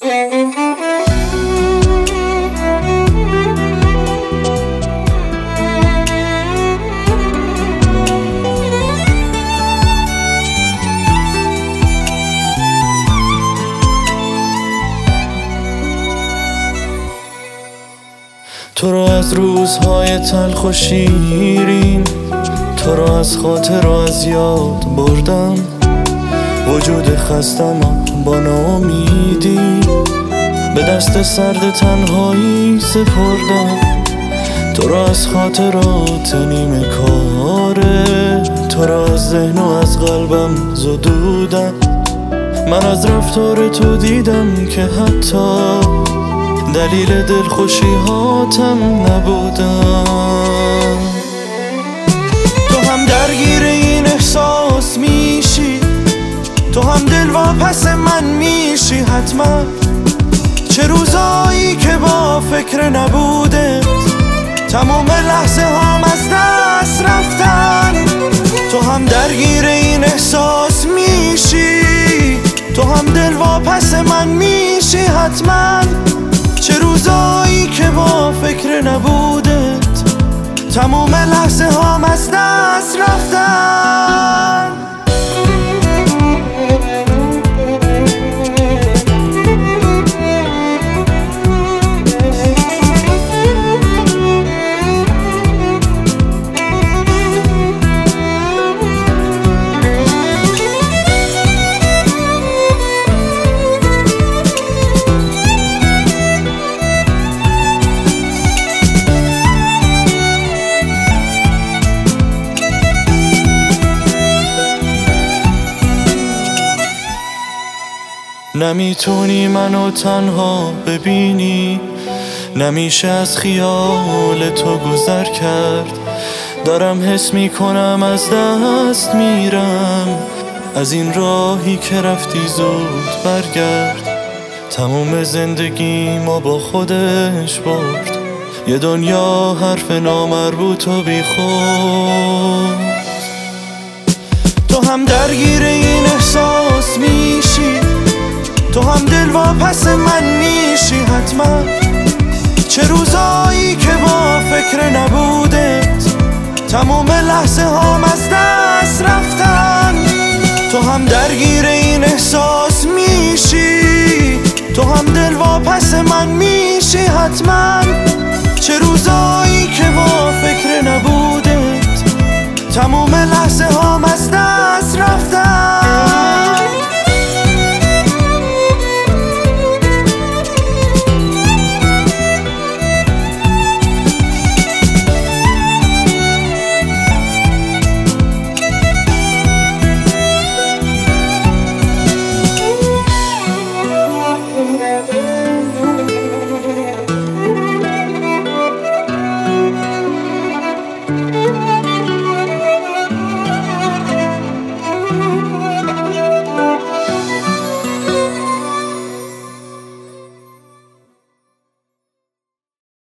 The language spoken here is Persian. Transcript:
تو رو از روزهای تلخ و شیرین، تو رو از خاطر و از یاد بردم. وجود خستم با ناامیدی به دست سرد تنهایی سپردم. تو رو از خاطرات نیمه کاره، تو رو از ذهن و از قلبم زدودم. من از رفتار تو دیدم که حتی دلیل دلخوشی هاتم نبودم. تو هم درگیر این احساس میشی، تو هم دلواپس من میشی حتما. چه روزایی که با فکر نبودت تمام لحظه هام از دست رفتن. تو هم درگیر این احساس میشی، تو هم دلواپس من میشی حتما. چه روزایی که با فکر نبودت تمام لحظه هام از دست رفتن. نمیتونی منو تنها ببینی، نمیشه از خیال تو گذر کرد. دارم حس میکنم از دست میرم، از این راهی که رفتی زود برگرد. تموم زندگی ما با خودش برد، یه دنیا حرف نامربوط و بی خود. تو هم درگیر این احساس میشی، تو هم دلواپس من میشی حتما. چه روزایی که با فکر نبودت تمام لحظه هام از دست رفتن. تو هم درگیر این احساس میشی، تو هم دلواپس من میشی حتما. چه روزایی